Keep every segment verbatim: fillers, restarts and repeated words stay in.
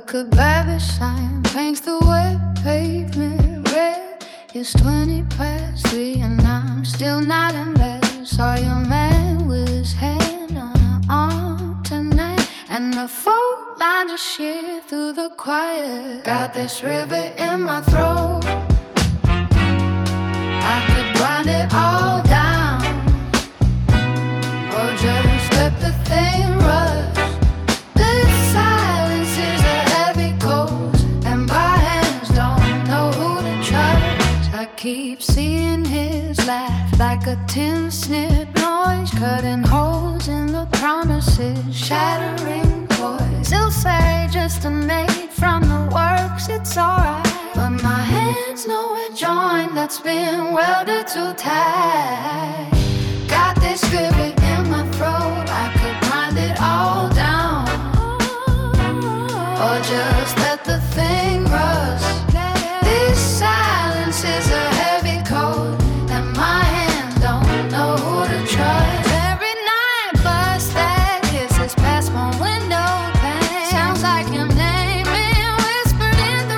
could baby sign paints the wet pavement red. It's twenty past three and I'm still not in bed. Saw your man with his hand on her arm tonight, and the phone line just shit through the quiet. Got this river in my throat, I could grind it all down, or just let the thing rush. This silence is a heavy coat, and my hands don't know who to trust. I keep seeing his laugh like a tin snip noise, cutting holes in the promises, shattering voice. He'll say just a mate from the works, it's alright, but my hands know a joint that's been welded too tight. Got this rivet in my throat, I could grind it all down, or just let the thing rust. This silence is a heavy coat, and my hands don't know who to trust. Every night bust that kisses past my window pane, sounds like your name being whispered in the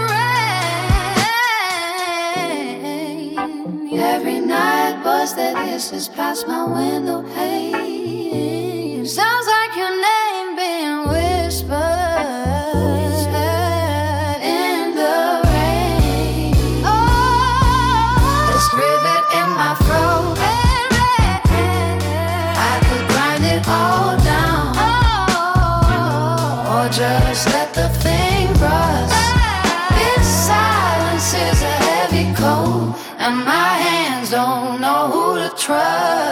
rain. Every night bust that kisses past my window pane, sounds like your name being whispered in the rain. Oh, this rivet in my throat, I could grind it all down, or just let the thing rust. This silence is a heavy coat, and my hands don't know who to trust.